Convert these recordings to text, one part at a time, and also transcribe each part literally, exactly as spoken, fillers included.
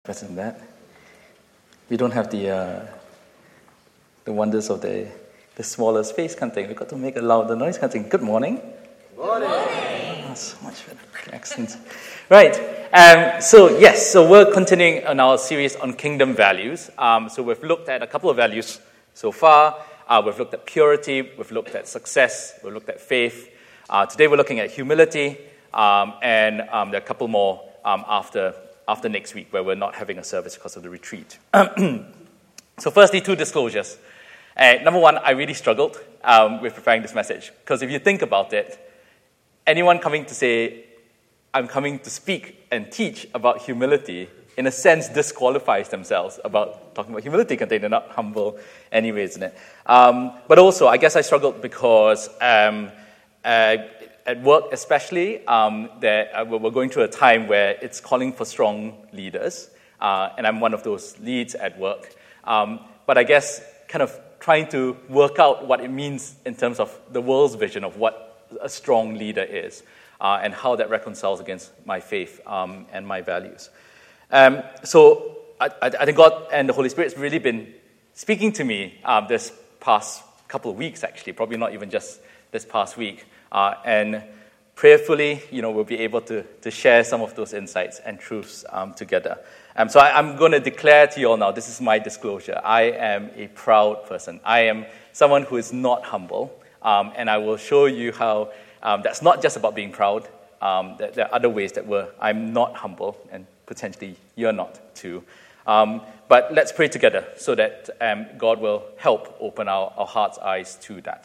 Present that. We don't have the uh, the wonders of the the smaller space kind of thing. We've got to make a louder noise kind of thing. Good morning. Good morning. Oh, so much better. Excellent. Right. Um, so yes, so we're continuing on our series on kingdom values. Um, so we've looked at a couple of values so far. Uh, we've looked at purity. We've looked at success. We've looked at faith. Uh, today we're looking at humility, um, and um, there are a couple more um, after. after next week, where we're not having a service because of the retreat. So firstly, two disclosures. Uh, number one, I really struggled um, with preparing this message, because if you think about it, anyone coming to say, I'm coming to speak and teach about humility, in a sense, disqualifies themselves about talking about humility, because they're not humble anyway, isn't it? Um, but also, I guess I struggled because um, uh, at work especially, um, that uh, we're going through a time where it's calling for strong leaders, uh, and I'm one of those leads at work. Um, but I guess kind of trying to work out what it means in terms of the world's vision of what a strong leader is, uh, and how that reconciles against my faith um, and my values. Um, so I, I think God and the Holy Spirit's really been speaking to me um, this past couple of weeks, actually, probably not even just this past week. Uh, and prayerfully, you know, we'll be able to, to share some of those insights and truths um, together. Um, so I, I'm going to declare to you all now, this is my disclosure. I am a proud person. I am someone who is not humble, um, and I will show you how um, that's not just about being proud. Um, there, there are other ways that we're, I'm not humble, and potentially you're not too. Um, but let's pray together so that um, God will help open our, our heart's eyes to that.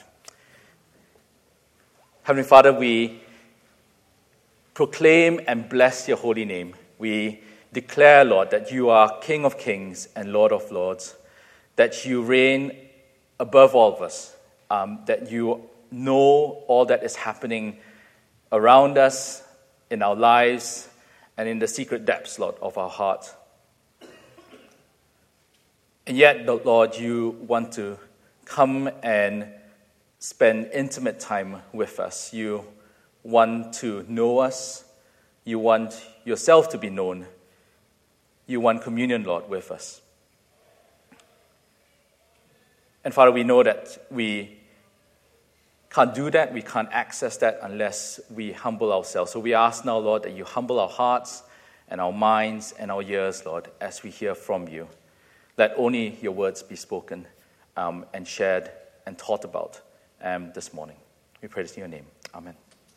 Heavenly Father, we proclaim and bless your holy name. We declare, Lord, that you are King of kings and Lord of lords, that you reign above all of us, um, that you know all that is happening around us, in our lives, and in the secret depths, Lord, of our heart. And yet, Lord, you want to come and spend intimate time with us. You want to know us. You want yourself to be known. You want communion, Lord, with us. And Father, we know that we can't do that. We can't access that unless we humble ourselves. So we ask now, Lord, that you humble our hearts and our minds and our ears, Lord, as we hear from you. Let only your words be spoken um, and shared and taught about Um, this morning. We pray this in your name. Amen.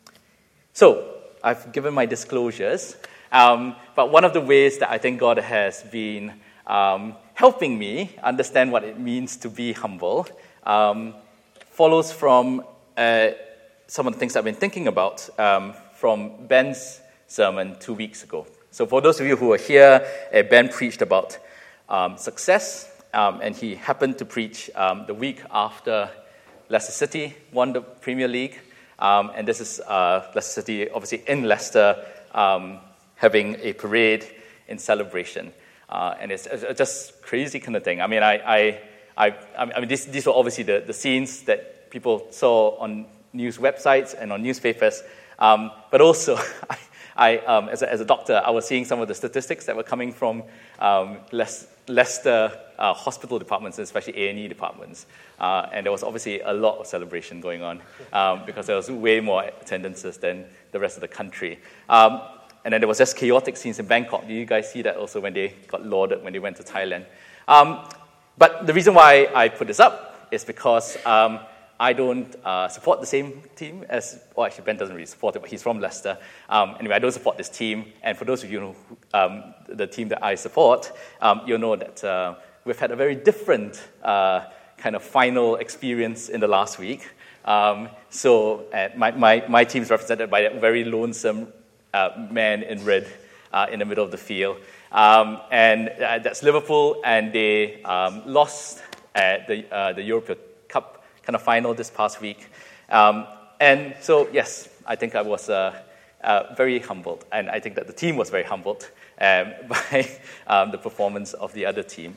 So, I've given my disclosures, um, but one of the ways that I think God has been um, helping me understand what it means to be humble um, follows from uh, some of the things I've been thinking about um, from Ben's sermon two weeks ago. So for those of you who are here, uh, Ben preached about um, success, um, and he happened to preach um, the week after Leicester City won the Premier League, um, and this is uh, Leicester City, obviously in Leicester, um, having a parade in celebration, uh, and it's, it's just crazy kind of thing. I mean, I, I, I, I mean, these, these were obviously the, the scenes that people saw on news websites and on newspapers, um, but also, I, I um, as, a, as a doctor, I was seeing some of the statistics that were coming from um, Le- Leicester uh, hospital departments, especially A and E departments. Uh, and there was obviously a lot of celebration going on um, because there was way more attendances than the rest of the country. Um, and then there was just chaotic scenes in Bangkok. Did you guys see that also when they got lauded when they went to Thailand? Um, but the reason why I put this up is because um, I don't uh, support the same team as, well, actually Ben doesn't really support it, but he's from Leicester. Um, anyway, I don't support this team. And for those of you who, um, the team that I support, um, you'll know that uh, we've had a very different uh, kind of final experience in the last week. Um, so uh, my, my, my team's represented by a very lonesome uh, man in red uh, in the middle of the field. Um, and uh, that's Liverpool, and they um, lost at the, uh, the European Cup kind of final this past week. Um, and so, yes, I think I was uh, uh, very humbled, and I think that the team was very humbled um, by um, the performance of the other team.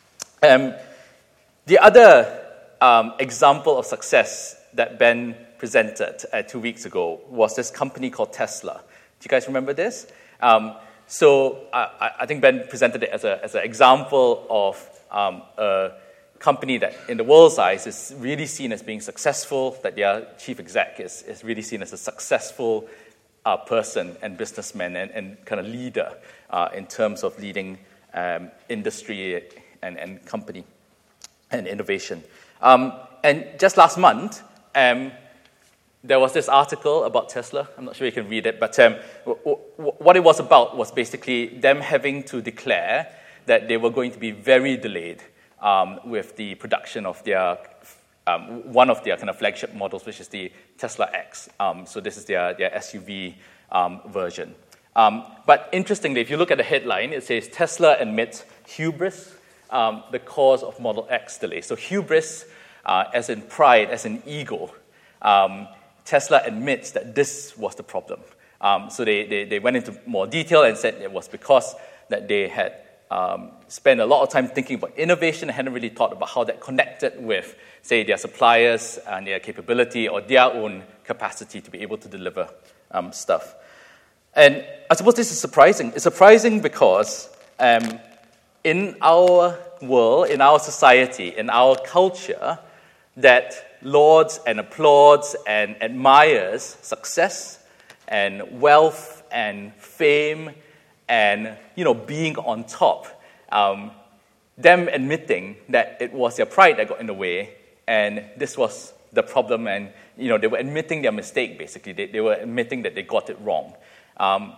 Um, the other um, example of success that Ben presented uh, two weeks ago was this company called Tesla. Do you guys remember this? Um, so I, I think Ben presented it as a as an example of um, a company that in the world's eyes is really seen as being successful, that their chief exec is, is really seen as a successful uh, person and businessman and, and kind of leader uh, in terms of leading um, industry and, and company and innovation. Um, and just last month, um, there was this article about Tesla. I'm not sure you can read it, but um, w- w- what it was about was basically them having to declare that they were going to be very delayed um, with the production of their um, one of their kind of flagship models, which is the Tesla X. Um, so this is their their S U V um, version. Um, but interestingly, if you look at the headline, it says Tesla admits hubris, um, the cause of Model X delay. So hubris, uh, as in pride, as in ego. Um, Tesla admits that this was the problem. Um, so they, they, they went into more detail and said it was because that they had um, spent a lot of time thinking about innovation and hadn't really thought about how that connected with, say, their suppliers and their capability or their own capacity to be able to deliver um, stuff. And I suppose this is surprising. It's surprising because um, in our world, in our society, in our culture, that lauds and applauds and admires success and wealth and fame and, you know, being on top. Um, them admitting that it was their pride that got in the way and this was the problem, and, you know, they were admitting their mistake, basically. They, they were admitting that they got it wrong. Um,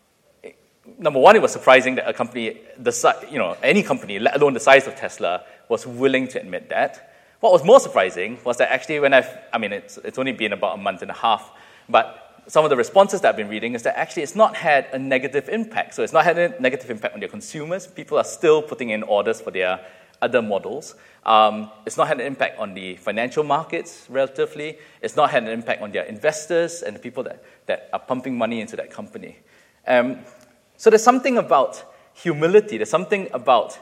number one, it was surprising that a company, the you know, any company, let alone the size of Tesla, was willing to admit that. What was more surprising was that actually when I've, I mean, it's, it's only been about a month and a half, but some of the responses that I've been reading is that actually it's not had a negative impact. So it's not had a negative impact on their consumers. People are still putting in orders for their other models. Um, it's not had an impact on the financial markets, relatively. It's not had an impact on their investors and the people that, that are pumping money into that company. Um, so there's something about humility. There's something about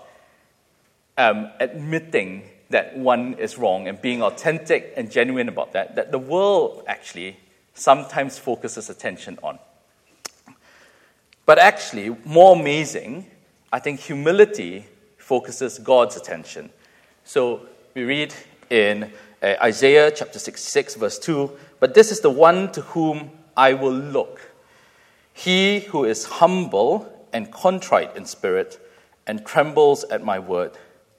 um, admitting that one is wrong and being authentic and genuine about that, that the world actually sometimes focuses attention on. But actually, more amazing, I think humility focuses God's attention. So we read in uh, Isaiah chapter sixty-six, verse two, "But this is the one to whom I will look, he who is humble and contrite in spirit and trembles at my word."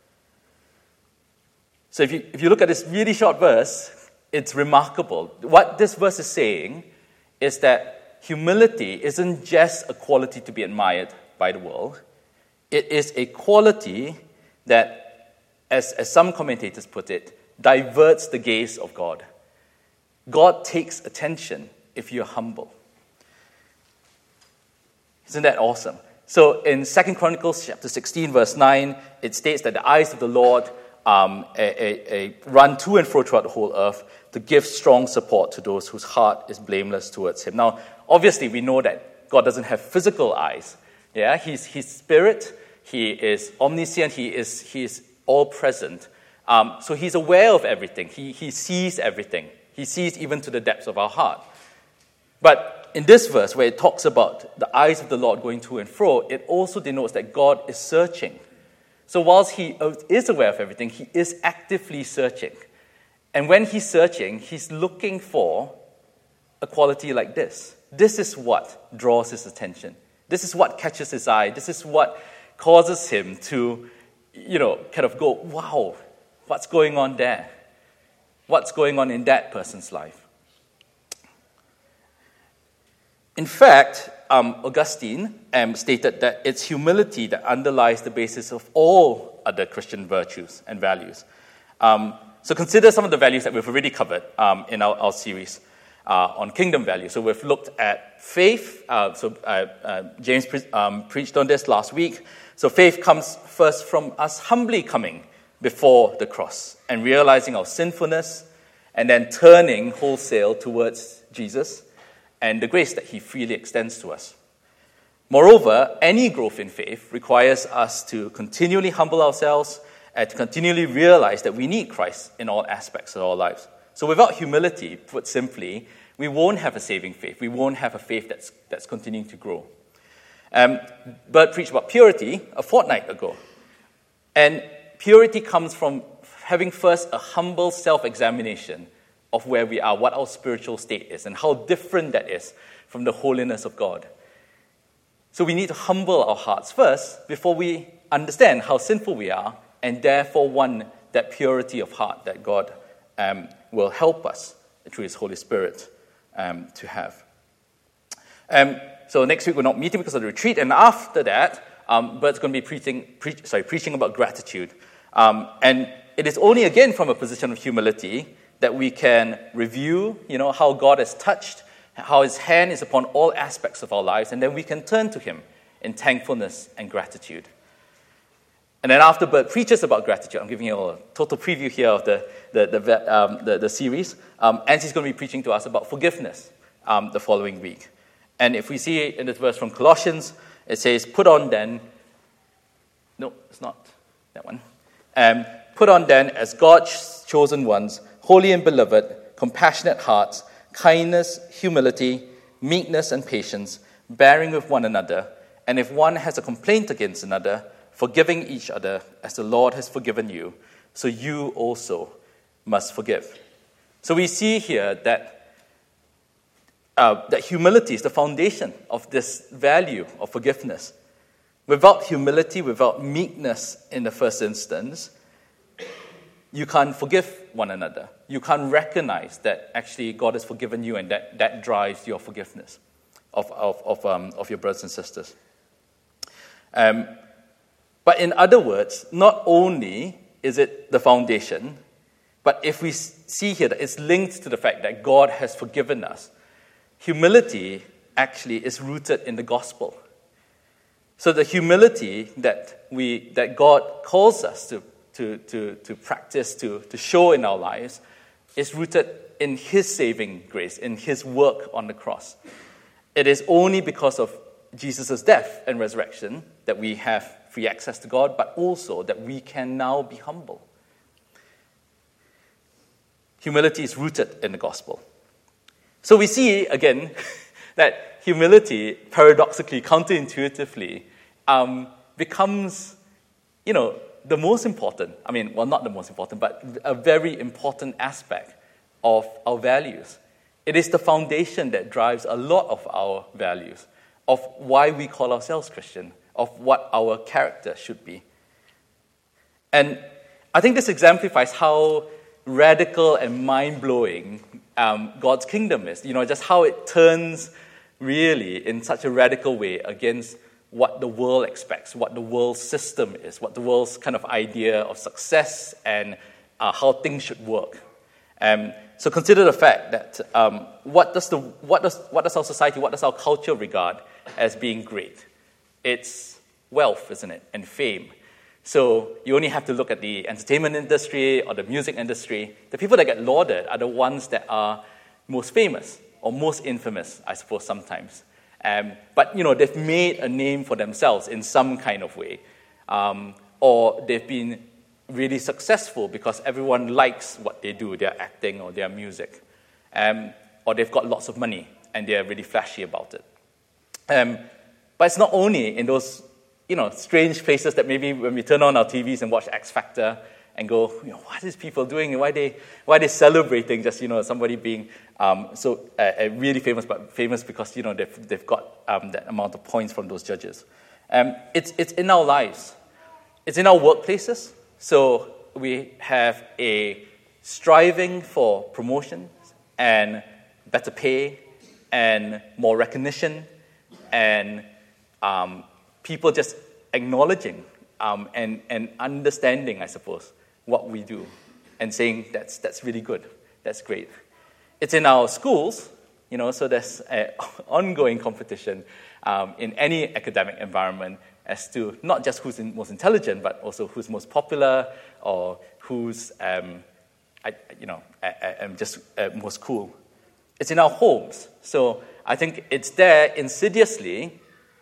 So if you, if you look at this really short verse, it's remarkable. What this verse is saying is that humility isn't just a quality to be admired by the world. It is a quality that, as, as some commentators put it, diverts the gaze of God. God takes attention if you're humble. Isn't that awesome? So in Second Chronicles chapter sixteen, verse nine, it states that the eyes of the Lord Um, a, a, a run to and fro throughout the whole earth to give strong support to those whose heart is blameless towards him. Now, obviously, we know that God doesn't have physical eyes. Yeah, He's He's spirit. He is omniscient. He is He is all present. Um, so He's aware of everything. He He sees everything. He sees even to the depths of our heart. But in this verse, where it talks about the eyes of the Lord going to and fro, it also denotes that God is searching. So whilst he is aware of everything, he is actively searching. And when he's searching, he's looking for a quality like this. This is what draws his attention. This is what catches his eye. This is what causes him to, you know, kind of go, wow, what's going on there? What's going on in that person's life? In fact, um, Augustine um, stated that it's humility that underlies the basis of all other Christian virtues and values. Um, so consider some of the values that we've already covered um, in our, our series uh, on kingdom values. So we've looked at faith. Uh, so uh, uh, James pre- um, preached on this last week. So faith comes first from us humbly coming before the cross and realizing our sinfulness and then turning wholesale towards Jesus and the grace that he freely extends to us. Moreover, any growth in faith requires us to continually humble ourselves and to continually realize that we need Christ in all aspects of our lives. So without humility, put simply, we won't have a saving faith. We won't have a faith that's, that's continuing to grow. Um, Bert preached about purity a fortnight ago. And purity comes from having first a humble self-examination of where we are, what our spiritual state is, and how different that is from the holiness of God. So we need to humble our hearts first before we understand how sinful we are, and therefore want that purity of heart that God um, will help us through His Holy Spirit um, to have. Um, so next week we're not meeting because of the retreat, and after that, um, Bert's going to be preaching, pre- sorry, preaching about gratitude. Um, and it is only again from a position of humility that we can review, you know, how God has touched, how His hand is upon all aspects of our lives, and then we can turn to Him in thankfulness and gratitude. And then after Bert preaches about gratitude, I'm giving you a total preview here of the the the, um, the, the series. Um, Angie's going to be preaching to us about forgiveness um, the following week. And if we see in this verse from Colossians, it says, "Put on then." No, it's not that one. Um, Put on then, as God's chosen ones, holy and beloved, compassionate hearts, kindness, humility, meekness, and patience, bearing with one another, and if one has a complaint against another, forgiving each other as the Lord has forgiven you, so you also must forgive. So we see here that, uh, that humility is the foundation of this value of forgiveness. Without humility, without meekness in the first instance, you can't forgive one another. You can't recognize that actually God has forgiven you, and that, that drives your forgiveness of, of, of, um, of your brothers and sisters. Um, but in other words, not only is it the foundation, but if we see here that it's linked to the fact that God has forgiven us, humility actually is rooted in the gospel. So the humility that we that God calls us to To, to, to practice, to, to show in our lives, is rooted in His saving grace, in His work on the cross. It is only because of Jesus' death and resurrection that we have free access to God, but also that we can now be humble. Humility is rooted in the gospel. So we see, again, that humility, paradoxically, counterintuitively, um, becomes, you know, the most important, I mean, well, not the most important, but a very important aspect of our values. It is the foundation that drives a lot of our values, of why we call ourselves Christian, of what our character should be. And I think this exemplifies how radical and mind-blowing um, God's kingdom is. You know, just how it turns really in such a radical way against what the world expects, what the world system is, what the world's kind of idea of success and uh, how things should work. Um, so consider the fact that um, what does the what does what does our society, what does our culture regard as being great? It's wealth, isn't it, and fame. So you only have to look at the entertainment industry or the music industry. The people that get lauded are the ones that are most famous or most infamous, I suppose, sometimes. Um, but, you know, they've made a name for themselves in some kind of way. Um, or they've been really successful because everyone likes what they do, their acting or their music. Um, or they've got lots of money and they're really flashy about it. Um, but it's not only in those, you know, strange places that maybe when we turn on our T Vs and watch X Factor and go, you know, what is people doing? Why are they, why are they celebrating just, you know, somebody being um, so uh, really famous, but famous because, you know, they've, they've got um, that amount of points from those judges. Um, it's, it's in our lives. It's in our workplaces. So we have a striving for promotion and better pay and more recognition and um, people just acknowledging um, and, and understanding, I suppose, what we do and saying that's that's really good, that's great. It's in our schools, you know, so there's an ongoing competition um, in any academic environment as to not just who's in, most intelligent, but also who's most popular or who's, um, I, you know, I, I, I'm just uh, most cool. It's in our homes. So I think it's there insidiously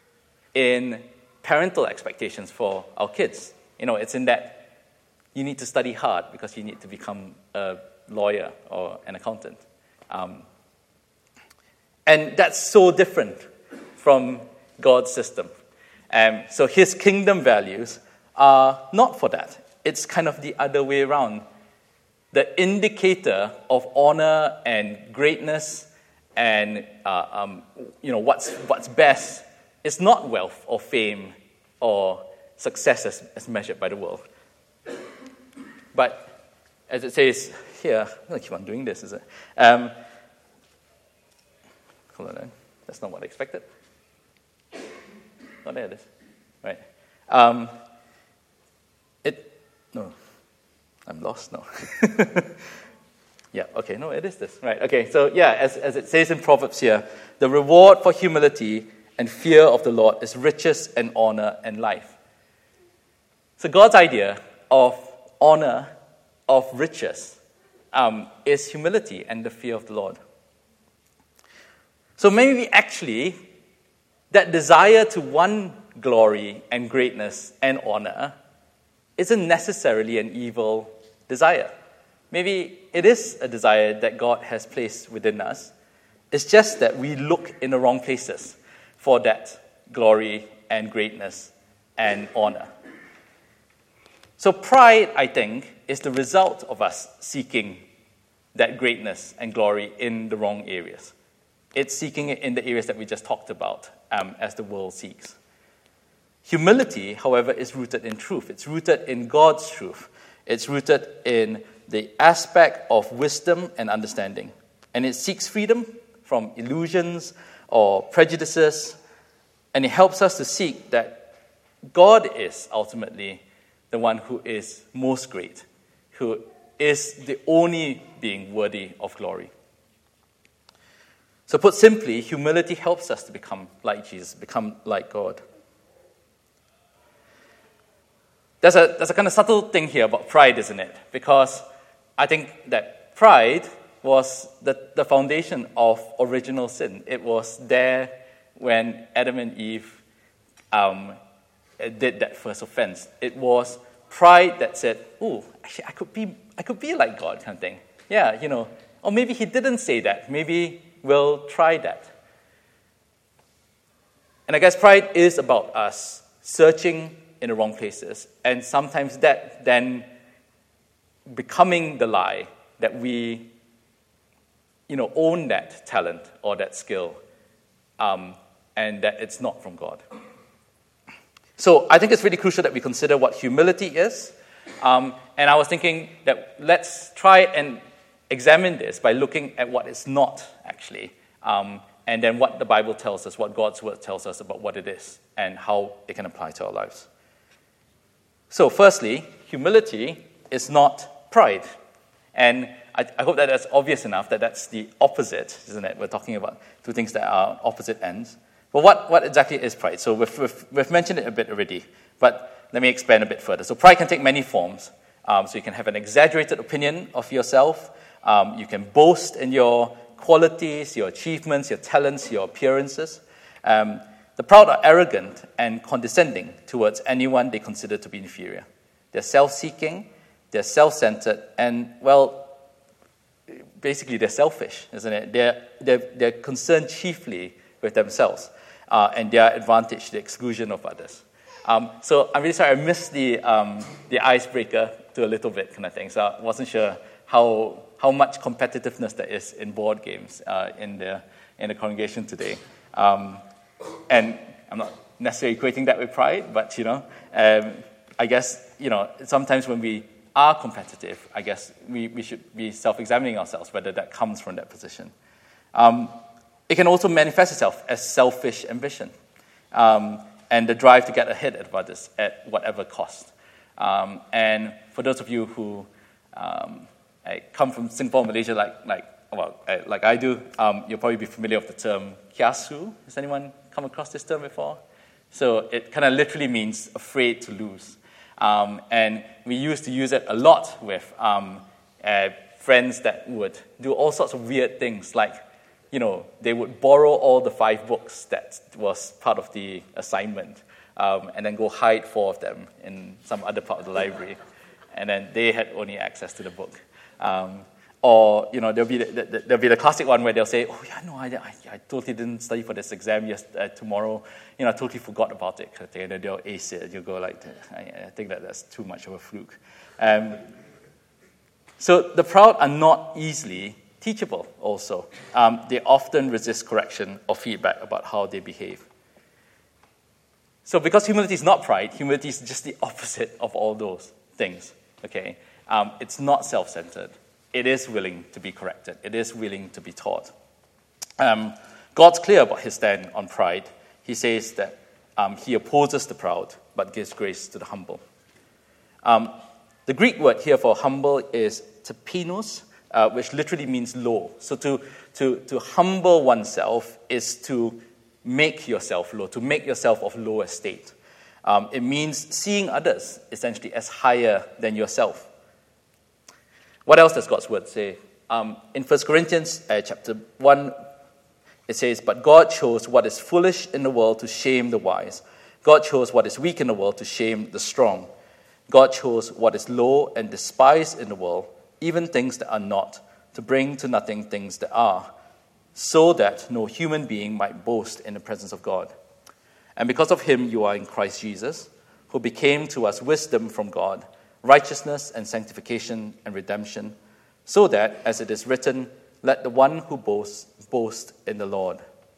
in parental expectations for our kids. You know, it's in that you need to study hard because you need to become a lawyer or an accountant. Um, and that's so different from God's system, Um, so his kingdom values are not for that. It's kind of the other way around. The indicator of honor and greatness and uh, um, you know what's what's best is not wealth or fame or success as, as measured by the world. But as it says here, I'm going to keep on doing this, is it? Um, hold on, that's not what I expected. Oh, there it is. Right. Um, it, no, I'm lost now. Yeah, okay, no, it is this. Right, okay, so yeah, as, as it says in Proverbs here, the reward for humility and fear of the Lord is riches and honor and life. So God's idea of honor, of riches, um, is humility and the fear of the Lord. So maybe actually that desire to want glory and greatness and honor isn't necessarily an evil desire. Maybe it is a desire that God has placed within us. It's just that we look in the wrong places for that glory and greatness and honor. So pride, I think, is the result of us seeking that greatness and glory in the wrong areas. It's seeking it in the areas that we just talked about, um, as the world seeks. Humility, however, is rooted in truth. It's rooted in God's truth. It's rooted in the aspect of wisdom and understanding. And it seeks freedom from illusions or prejudices, and it helps us to seek that God is ultimately the one who is most great, who is the only being worthy of glory. So put simply, humility helps us to become like Jesus, become like God. There's a, there's a kind of subtle thing here about pride, isn't it? Because I think that pride was the, the foundation of original sin. It was there when Adam and Eve um, did that first offense. It was pride that said, "Oh, actually, I could be, I could be like God," kind of thing. Yeah, you know, or maybe he didn't say that. Maybe we'll try that. And I guess pride is about us searching in the wrong places, and sometimes that then becoming the lie that we, you know, own that talent or that skill, um, and that it's not from God. So I think it's really crucial that we consider what humility is. Um, and I was thinking that let's try and examine this by looking at what it's not, actually, um, and then what the Bible tells us, what God's word tells us about what it is, and how it can apply to our lives. So firstly, humility is not pride. And I, I hope that that's obvious enough that that's the opposite, isn't it? We're talking about two things that are opposite ends. But what, what exactly is pride? So we've, we've, we've mentioned it a bit already, but let me expand a bit further. So pride can take many forms. Um, so you can have an exaggerated opinion of yourself. Um, you can boast in your qualities, your achievements, your talents, your appearances. Um, the proud are arrogant and condescending towards anyone they consider to be inferior. They're self-seeking, they're self-centered, and, well, basically they're selfish, isn't it? They're, they're, they're concerned chiefly with themselves uh, and their advantage to the exclusion of others. Um, so I'm really sorry, I missed the um, the icebreaker to a little bit kind of thing, so I wasn't sure how how much competitiveness there is in board games uh, in the in the congregation today. Um, and I'm not necessarily equating that with pride, but, you know, um, I guess, you know, sometimes when we are competitive, I guess we, we should be self-examining ourselves, whether that comes from that position. Um, it can also manifest itself as selfish ambition um, and the drive to get ahead of others at whatever cost. Um, and for those of you who um, come from Singapore, Malaysia, like like well, like I do, um, you'll probably be familiar with the term kiasu. Has anyone come across this term before? So it kind of literally means afraid to lose. Um, and we used to use it a lot with um, uh, friends that would do all sorts of weird things, like, you know, they would borrow all the five books that was part of the assignment um, and then go hide four of them in some other part of the library. And then they had only access to the book. Um, Or, you know, there'll be the, the, there'll be the classic one where they'll say, oh, yeah, no, I, I, I totally didn't study for this exam yes, uh, tomorrow. You know, I totally forgot about it. And then they'll ace it. You'll go like, I, I think that that's too much of a fluke. Um, so the proud are not easily teachable also. Um, they often resist correction or feedback about how they behave. So because humility is not pride, humility is just the opposite of all those things, okay? Um, it's not self-centered. It is willing to be corrected. It is willing to be taught. Um, God's clear about his stand on pride. He says that um, he opposes the proud, but gives grace to the humble. Um, the Greek word here for humble is tapinos, uh, which literally means low. So to, to, to humble oneself is to make yourself low, to make yourself of low estate. Um, it means seeing others, essentially, as higher than yourself. What else does God's word say? Um, in First Corinthians uh, chapter one, it says, but God chose what is foolish in the world to shame the wise. God chose what is weak in the world to shame the strong. God chose what is low and despised in the world, even things that are not, to bring to nothing things that are, so that no human being might boast in the presence of God. And because of him you are in Christ Jesus, who became to us wisdom from God, righteousness and sanctification and redemption, so that, as it is written, let the one who boasts boast in the Lord.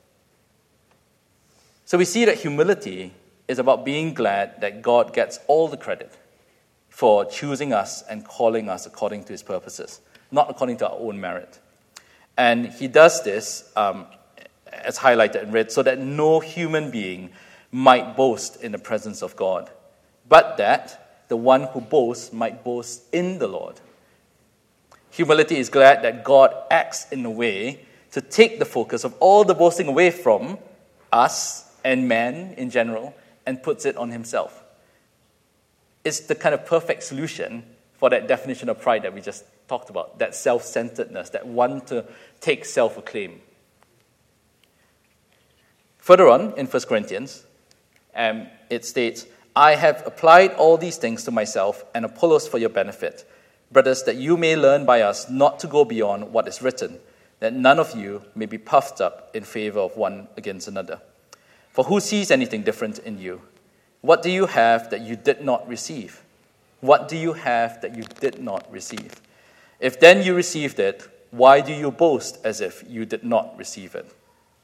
So we see that humility is about being glad that God gets all the credit for choosing us and calling us according to his purposes, not according to our own merit. And he does this, um, as highlighted in red, so that no human being might boast in the presence of God, but that the one who boasts might boast in the Lord. Humility is glad that God acts in a way to take the focus of all the boasting away from us and man in general and puts it on himself. It's the kind of perfect solution for that definition of pride that we just talked about, that self-centeredness, that want to take self-acclaim. Further on in First Corinthians, um, it states, I have applied all these things to myself and Apollos for your benefit, brothers, that you may learn by us not to go beyond what is written, that none of you may be puffed up in favor of one against another. For who sees anything different in you? What do you have that you did not receive? What do you have that you did not receive? If then you received it, why do you boast as if you did not receive it?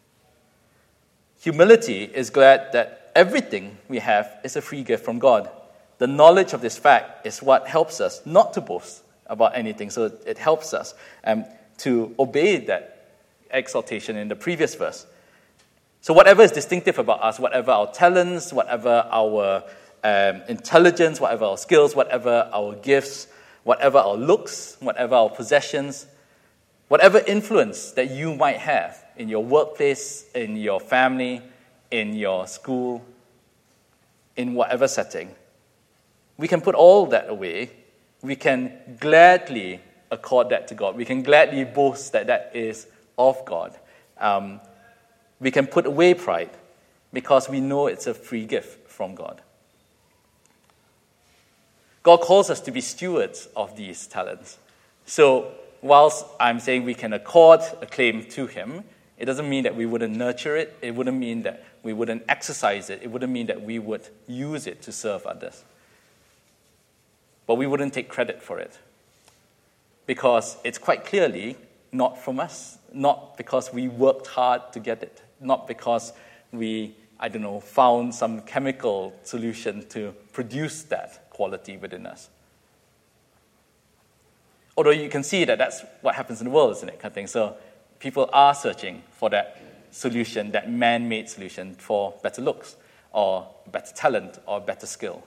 Humility is glad that everything we have is a free gift from God. The knowledge of this fact is what helps us not to boast about anything. So it helps us um, to obey that exaltation in the previous verse. So whatever is distinctive about us, whatever our talents, whatever our um, intelligence, whatever our skills, whatever our gifts, whatever our looks, whatever our possessions, whatever influence that you might have in your workplace, in your family, in your school, in whatever setting, we can put all that away. We can gladly accord that to God. We can gladly boast that that is of God. Um, we can put away pride because we know it's a free gift from God. God calls us to be stewards of these talents. So whilst I'm saying we can accord a claim to him, it doesn't mean that we wouldn't nurture it. It wouldn't mean that we wouldn't exercise it. It wouldn't mean that we would use it to serve others. But we wouldn't take credit for it. Because it's quite clearly not from us. Not because we worked hard to get it. Not because we, I don't know, found some chemical solution to produce that quality within us. Although you can see that that's what happens in the world, isn't it? Kind of thing. So people are searching for that solution, that man-made solution for better looks, or better talent, or better skill.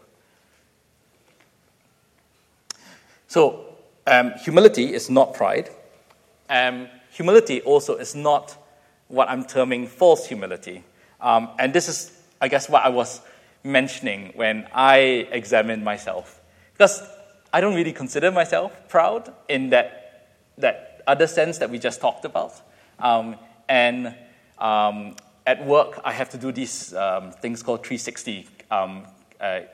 So, um, humility is not pride. Um, humility also is not what I'm terming false humility. Um, and this is, I guess, what I was mentioning when I examined myself. Because I don't really consider myself proud in that that other sense that we just talked about. Um, and um, at work, I have to do these um, things called three sixty um, uh,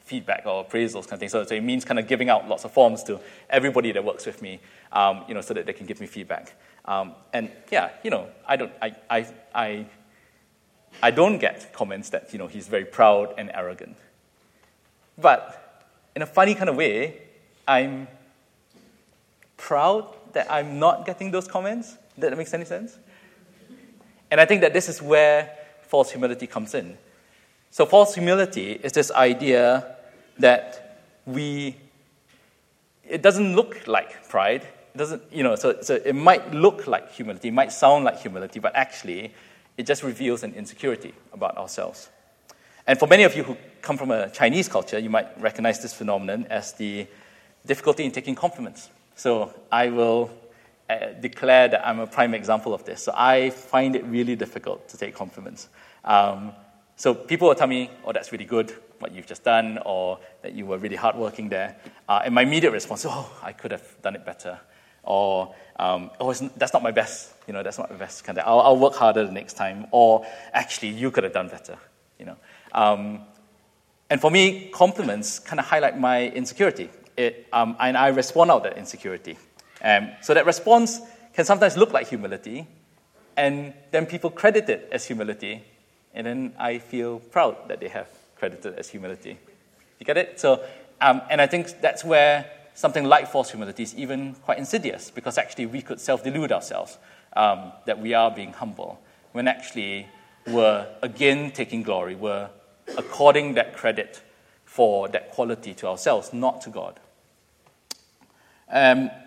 feedback or appraisals kind of thing. So, so it means kind of giving out lots of forms to everybody that works with me, um, you know, so that they can give me feedback. Um, and yeah, you know, I don't, I, I, I, I don't get comments that, you know, he's very proud and arrogant. But in a funny kind of way, I'm proud that I'm not getting those comments. Does that make any sense? And I think that this is where false humility comes in. So false humility is this idea that we, it doesn't look like pride. It doesn't, you know, so, so it might look like humility, it might sound like humility, but actually it just reveals an insecurity about ourselves. And for many of you who come from a Chinese culture, you might recognize this phenomenon as the difficulty in taking compliments. So I will uh, declare that I'm a prime example of this. So I find it really difficult to take compliments. Um, so people will tell me, oh, that's really good, what you've just done, or that you were really hardworking there. Uh, and my immediate response, oh, I could have done it better. Or, um, oh, it's, that's not my best. You know, that's not my best. Kind of, I'll, I'll work harder the next time. Or, actually, you could have done better. You know. Um, and for me, compliments kind of highlight my insecurity. It, um, and I respond out that insecurity. Um, so that response can sometimes look like humility, and then people credit it as humility, and then I feel proud that they have credited as humility. You get it? So, um, and I think that's where something like false humility is even quite insidious, because actually we could self-delude ourselves um, that we are being humble, when actually we're again taking glory, we're according that credit for that quality to ourselves, not to God. Um,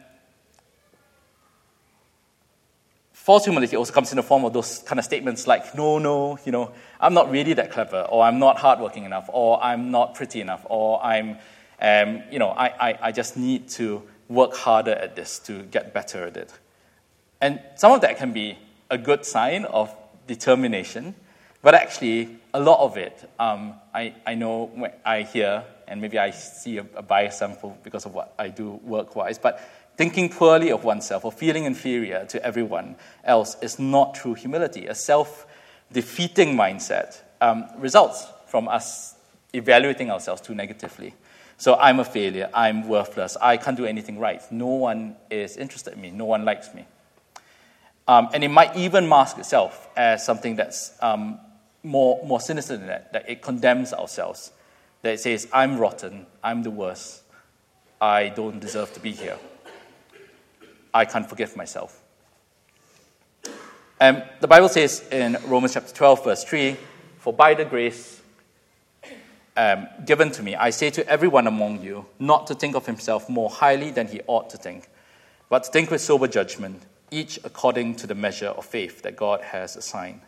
false humility also comes in the form of those kind of statements like, no, no, you know, I'm not really that clever, or I'm not hardworking enough, or I'm not pretty enough, or I'm, um, you know, I, I, I just need to work harder at this to get better at it. And some of that can be a good sign of determination, but actually a lot of it, um, I, I know when I hear, and maybe I see a, a biased sample because of what I do work-wise, but thinking poorly of oneself or feeling inferior to everyone else is not true humility. A self-defeating mindset um, results from us evaluating ourselves too negatively. So I'm a failure, I'm worthless, I can't do anything right, no one is interested in me, no one likes me. Um, and it might even mask itself as something that's um, more, more sinister than that, that it condemns ourselves, that it says, I'm rotten, I'm the worst, I don't deserve to be here, I can't forgive myself. Um, the Bible says in Romans chapter twelve, verse three, for by the grace um, given to me, I say to everyone among you, not to think of himself more highly than he ought to think, but to think with sober judgment, each according to the measure of faith that God has assigned.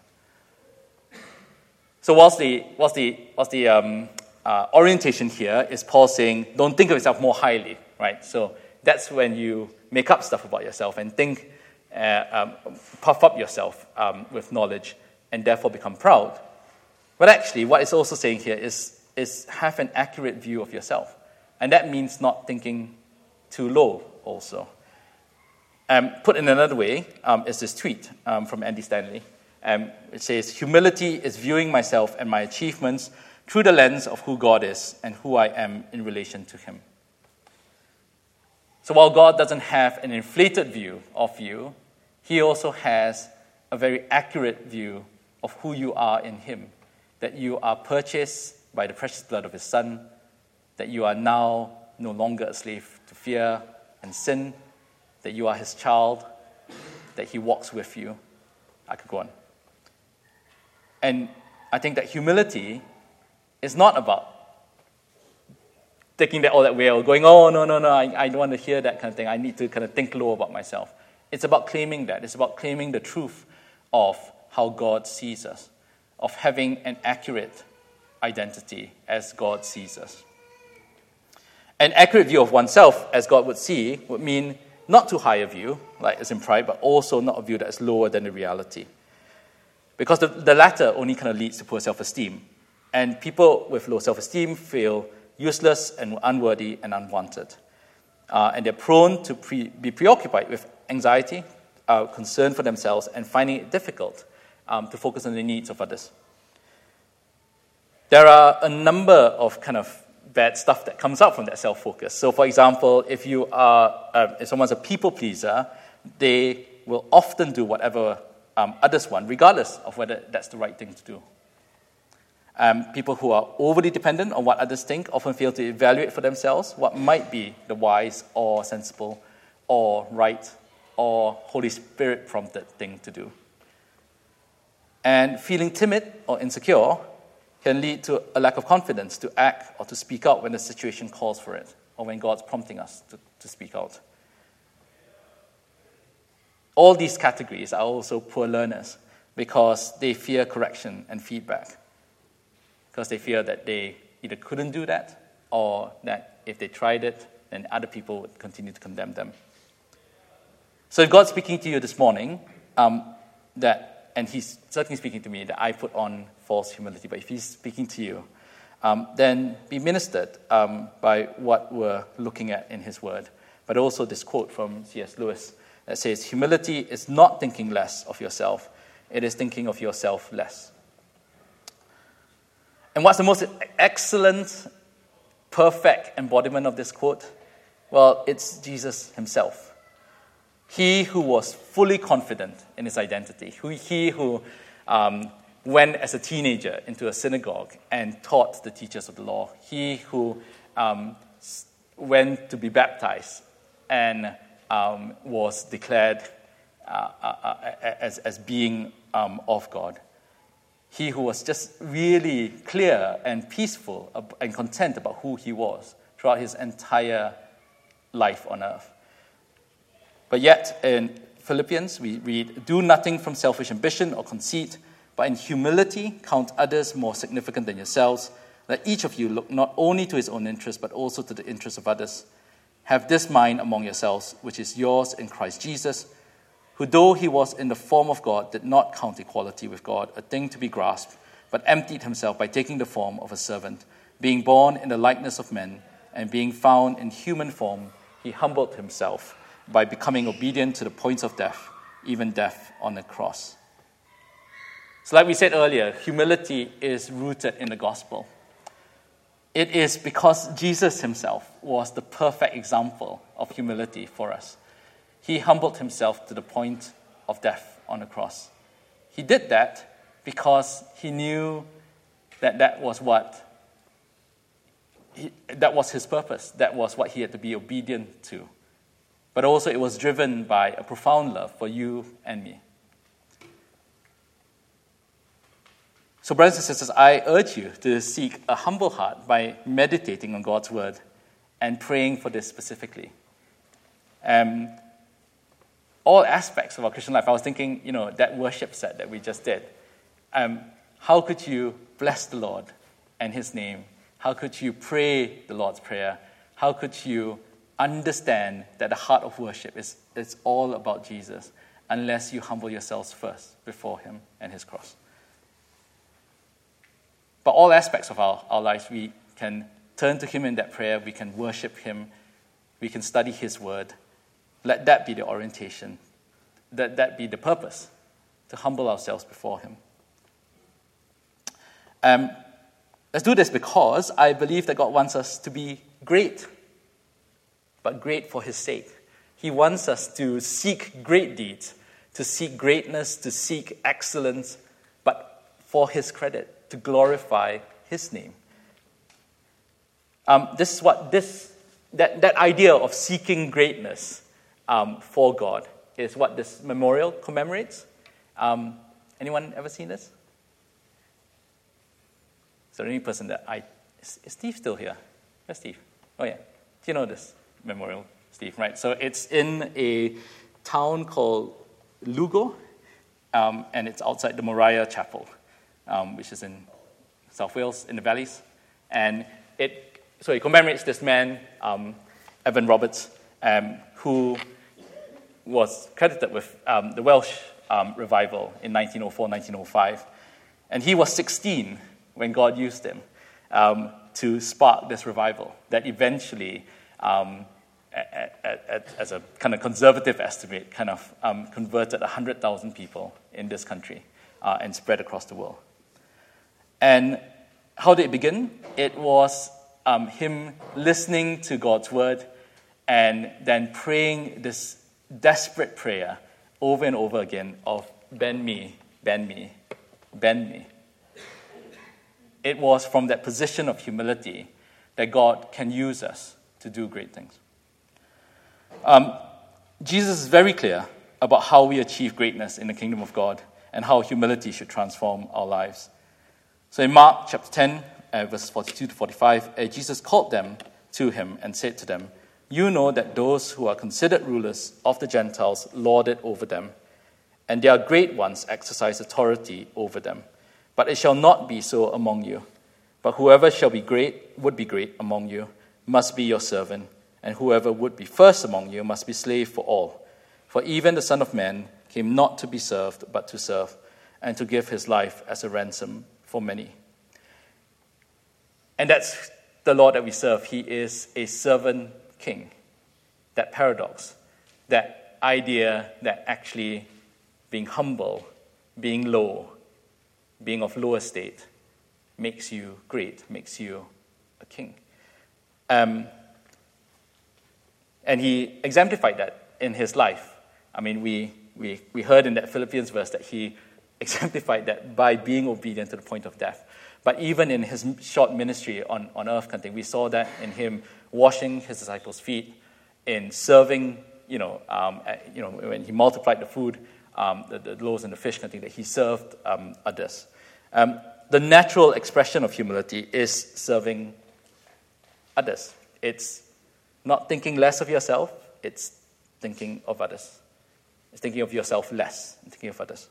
So whilst the, whilst the, whilst the um, uh, orientation here is Paul saying, don't think of yourself more highly, right? So that's when you make up stuff about yourself and think, uh, um, puff up yourself um, with knowledge and therefore become proud. But actually, what it's also saying here is, is have an accurate view of yourself. And that means not thinking too low also. Um, put in another way um, is this tweet um, from Andy Stanley. Um, it says, humility is viewing myself and my achievements through the lens of who God is and who I am in relation to him. So while God doesn't have an inflated view of you, he also has a very accurate view of who you are in him, that you are purchased by the precious blood of his Son, that you are now no longer a slave to fear and sin, that you are his child, that he walks with you. I could go on. And I think that humility is not about taking that all that way or going, oh, no, no, no, I, I don't want to hear that kind of thing. I need to kind of think low about myself. It's about claiming that. It's about claiming the truth of how God sees us, of having an accurate identity as God sees us. An accurate view of oneself as God would see would mean not too high a view, like as in pride, but also not a view that is lower than the reality. Because the, the latter only kind of leads to poor self-esteem. And people with low self-esteem feel useless and unworthy and unwanted. Uh, and they're prone to pre- be preoccupied with anxiety, uh, concern for themselves, and finding it difficult um, to focus on the needs of others. There are a number of kind of bad stuff that comes out from that self-focus. So, for example, if you are, uh, if someone's a people pleaser, they will often do whatever um, others want, regardless of whether that's the right thing to do. Um, people who are overly dependent on what others think often fail to evaluate for themselves what might be the wise or sensible or right or Holy Spirit-prompted thing to do. And feeling timid or insecure can lead to a lack of confidence to act or to speak out when the situation calls for it, or when God's prompting us to, to speak out. All these categories are also poor learners because they fear correction and feedback, because they fear that they either couldn't do that or that if they tried it, then other people would continue to condemn them. So if God's speaking to you this morning, um, that and he's certainly speaking to me, that I put on false humility. But if he's speaking to you, um, then be ministered um, by what we're looking at in his word. But also this quote from C S Lewis that says, humility is not thinking less of yourself. It is thinking of yourself less. And what's the most excellent, perfect embodiment of this quote? Well, it's Jesus himself. He who was fully confident in his identity, who, he who um, went as a teenager into a synagogue and taught the teachers of the law, he who um, went to be baptized and um, was declared uh, uh, as, as being um, of God, he who was just really clear and peaceful and content about who he was throughout his entire life on earth. But yet, in Philippians, we read, do nothing from selfish ambition or conceit, but in humility count others more significant than yourselves. Let each of you look not only to his own interest, but also to the interests of others. Have this mind among yourselves, which is yours in Christ Jesus, who though he was in the form of God, did not count equality with God a thing to be grasped, but emptied himself by taking the form of a servant. Being born in the likeness of men, and being found in human form, he humbled himself by becoming obedient to the point of death, even death on the cross. So like we said earlier, humility is rooted in the gospel. It is because Jesus himself was the perfect example of humility for us. He humbled himself to the point of death on the cross. He did that because he knew that that was what he, that was his purpose. That was what he had to be obedient to. But also it was driven by a profound love for you and me. So brothers and sisters, I urge you to seek a humble heart by meditating on God's word and praying for this specifically. Um, all aspects of our Christian life, I was thinking, you know, that worship set that we just did. Um, how could you bless the Lord and his name? How could you pray the Lord's Prayer? How could you understand that the heart of worship is, is all about Jesus unless you humble yourselves first before him and his cross? But all aspects of our, our lives, we can turn to him in that prayer, we can worship him, we can study his word. Let that be the orientation, let that be the purpose, to humble ourselves before him. Um, let's do this because I believe that God wants us to be great, but great for his sake. He wants us to seek great deeds, to seek greatness, to seek excellence, but for his credit, to glorify his name. Um, this is what this that, that idea of seeking greatness um, for God is what this memorial commemorates. Um, anyone ever seen this? Is there any person that I... Is, is Steve still here? Where's Steve? Oh yeah. Do you know this memorial, Steve? Right. So it's in a town called Lugo, um, and it's outside the Moriah Chapel, um, which is in South Wales, in the valleys. And it so it commemorates this man, um, Evan Roberts, um, who was credited with um, the Welsh um, revival in nineteen oh four, nineteen oh five. And he was sixteen when God used him um, to spark this revival that eventually, um, at, at, at, as a kind of conservative estimate, kind of um, converted one hundred thousand people in this country uh, and spread across the world. And how did it begin? It was um, him listening to God's word and then praying this desperate prayer over and over again of bend me, bend me, bend me. It was from that position of humility that God can use us to do great things. Um, Jesus is very clear about how we achieve greatness in the kingdom of God and how humility should transform our lives. So in Mark chapter ten, uh, verses forty-two to forty-five, uh, Jesus called them to him and said to them, "You know that those who are considered rulers of the Gentiles lord it over them, and their great ones exercise authority over them. But it shall not be so among you. But whoever shall be great, would be great among you, must be your servant, and whoever would be first among you must be slave for all. For even the Son of Man came not to be served, but to serve, and to give his life as a ransom for many." And that's the Lord that we serve. He is a servant king. That paradox, that idea that actually being humble, being low, being of low estate, makes you great, makes you a king. Um, and he exemplified that in his life. I mean, we, we, we heard in that Philippians verse that he exemplified that by being obedient to the point of death. But even in his short ministry on, on earth, kind of thing, we saw that in him washing his disciples' feet, in serving, you know, um, you know, when he multiplied the food, um, the, the loaves and the fish, kind of thing, that he served um, others. Um, the natural expression of humility is serving others. It's not thinking less of yourself, it's thinking of others. It's thinking of yourself less and thinking of others.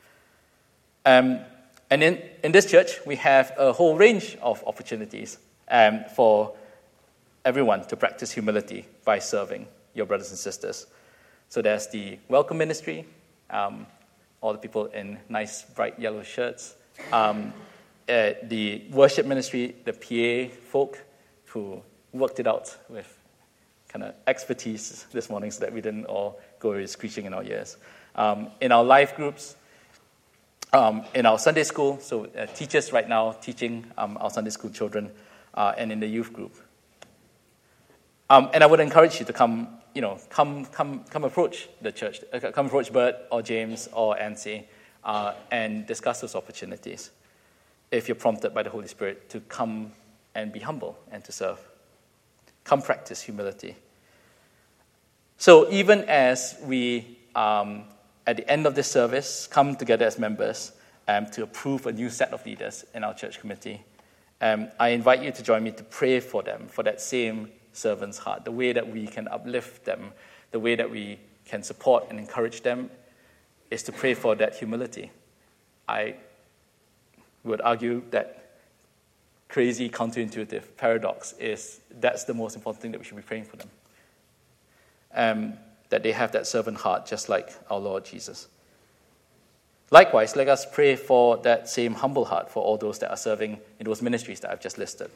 Um, and in, in this church, we have a whole range of opportunities um, for everyone to practice humility by serving your brothers and sisters. So there's the welcome ministry, um, all the people in nice, bright yellow shirts. Um, uh, the worship ministry, the P A folk who worked it out with kind of expertise this morning so that we didn't all go screeching in our ears. Um, in our life groups, um, in our Sunday school, so uh, teachers right now teaching um, our Sunday school children, uh, and in the youth group. Um, and I would encourage you to come, you know, come, come, come approach the church, uh, come approach Bert or James or Ansi, uh, and discuss those opportunities. If you're prompted by the Holy Spirit to come and be humble and to serve, come practice humility. So even as we, um, at the end of this service, come together as members um, to approve a new set of leaders in our church committee, um, I invite you to join me to pray for them, for that same servant's heart, the way that we can uplift them, the way that we can support and encourage them is to pray for that humility. I would argue that crazy, counterintuitive paradox is that's the most important thing that we should be praying for them. Um, that they have that servant heart just like our Lord Jesus. Likewise, let us pray for that same humble heart for all those that are serving in those ministries that I've just listed.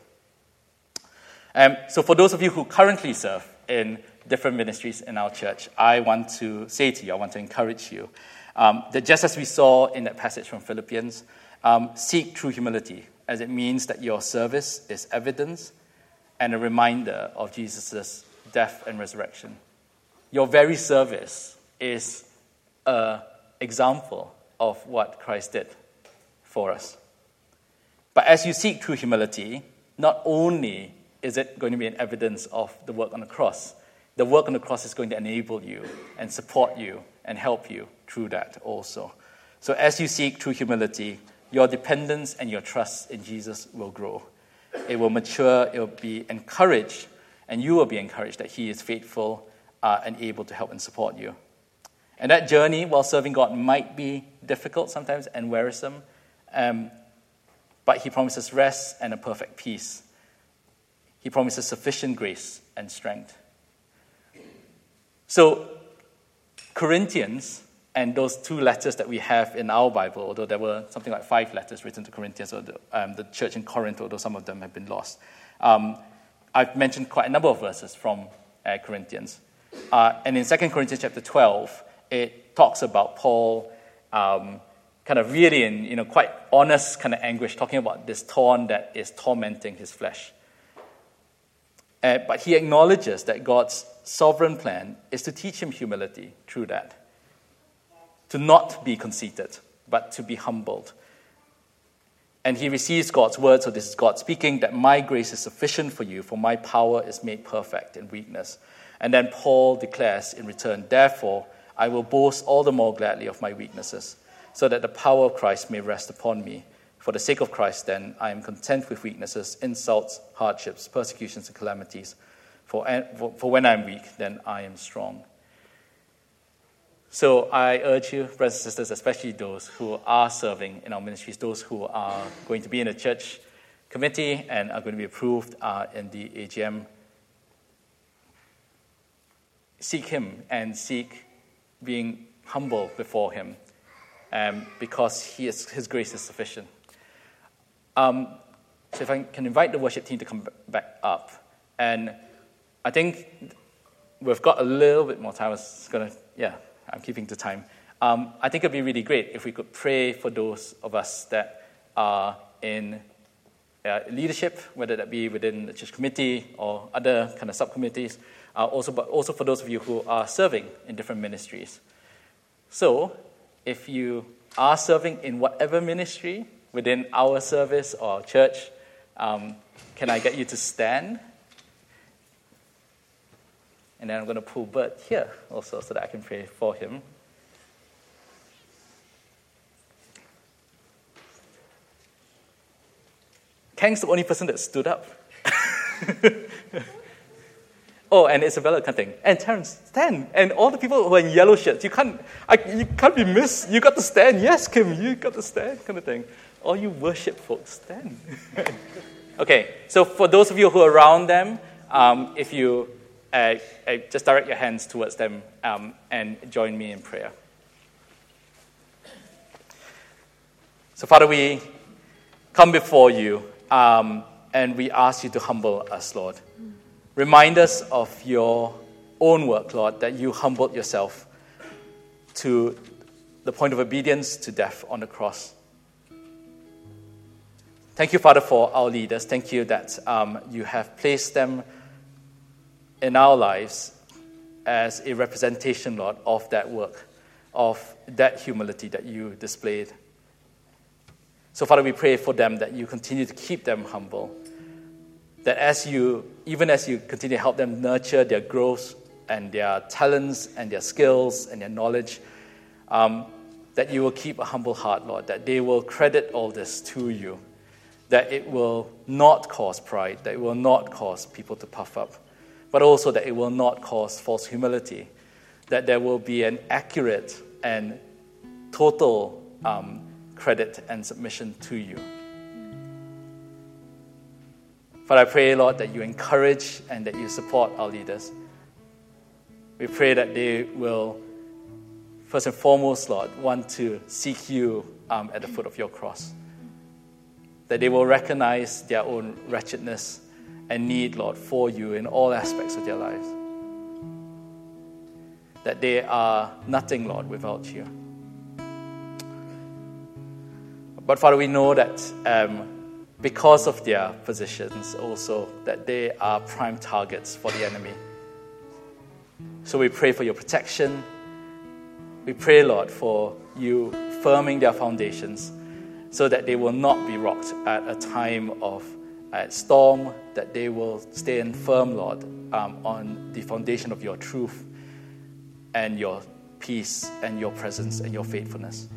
Um, so for those of you who currently serve in different ministries in our church, I want to say to you, I want to encourage you, um, that just as we saw in that passage from Philippians, um, seek true humility, as it means that your service is evidence and a reminder of Jesus' death and resurrection. Your very service is an example of what Christ did for us. But as you seek true humility, not only is it going to be an evidence of the work on the cross, the work on the cross is going to enable you and support you and help you through that also. So as you seek true humility, your dependence and your trust in Jesus will grow. It will mature, it will be encouraged, and you will be encouraged that he is faithful uh, and able to help and support you. And that journey while serving God might be difficult sometimes and wearisome, um, but he promises rest and a perfect peace. He promises sufficient grace and strength. So, Corinthians and those two letters that we have in our Bible, although there were something like five letters written to Corinthians, or the, um, the church in Corinth, although some of them have been lost. Um, I've mentioned quite a number of verses from uh, Corinthians. Uh, and in Second Corinthians chapter twelve, it talks about Paul um, kind of really in you know quite honest kind of anguish, talking about this thorn that is tormenting his flesh. Uh, but he acknowledges that God's sovereign plan is to teach him humility through that. To not be conceited, but to be humbled. And he receives God's word, so this is God speaking, that my grace is sufficient for you, for my power is made perfect in weakness. And then Paul declares in return, therefore, I will boast all the more gladly of my weaknesses, so that the power of Christ may rest upon me. For the sake of Christ, then, I am content with weaknesses, insults, hardships, persecutions, and calamities. For, for when I am weak, then I am strong. So I urge you, brothers and sisters, especially those who are serving in our ministries, those who are going to be in a church committee and are going to be approved uh, in the A G M, seek him and seek being humble before him, um, because he is, his grace is sufficient. Um, so if I can invite the worship team to come back up. And I think we've got a little bit more time. I was going to, yeah, I'm keeping the time. Um, I think it would be really great if we could pray for those of us that are in uh, leadership, whether that be within the church committee or other kind of subcommittees, uh, also, but also for those of you who are serving in different ministries. So if you are serving in whatever ministry within our service or church, um, can I get you to stand? And then I'm going to pull Bert here also so that I can pray for him. Kang's the only person that stood up. Oh, and Isabella Cutting. And Terrence, stand. And all the people who are in yellow shirts, you can't, I, you can't be missed. You got to stand. Yes, Kim, you got to stand, kind of thing. All you worship folks, stand. Okay, so for those of you who are around them, um, if you uh, uh, just direct your hands towards them um, and join me in prayer. So, Father, we come before you um, and we ask you to humble us, Lord. Remind us of your own work, Lord, that you humbled yourself to the point of obedience to death on the cross. Thank you, Father, for our leaders. Thank you that um, you have placed them in our lives as a representation, Lord, of that work, of that humility that you displayed. So, Father, we pray for them that you continue to keep them humble, that as you, even as you continue to help them nurture their growth and their talents and their skills and their knowledge, um, that you will keep a humble heart, Lord, that they will credit all this to you, that it will not cause pride, that it will not cause people to puff up, but also that it will not cause false humility, that there will be an accurate and total um, credit and submission to you. Father, I pray, Lord, that you encourage and that you support our leaders. We pray that they will, first and foremost, Lord, want to seek you um, at the foot of your cross. That they will recognize their own wretchedness and need, Lord, for you in all aspects of their lives. That they are nothing, Lord, without you. But Father, we know that um, because of their positions also, that they are prime targets for the enemy. So we pray for your protection. We pray, Lord, for you firming their foundations so that they will not be rocked at a time of uh, storm, that they will stand firm, Lord, um, on the foundation of your truth and your peace and your presence and your faithfulness.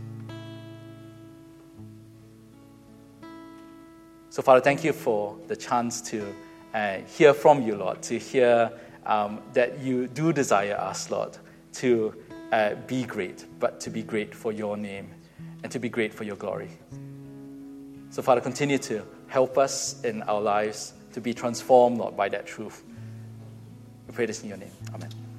So, Father, thank you for the chance to uh, hear from you, Lord, to hear um, that you do desire us, Lord, to uh, be great, but to be great for your name and to be great for your glory. So, Father, continue to help us in our lives to be transformed, Lord, by that truth. We pray this in your name. Amen.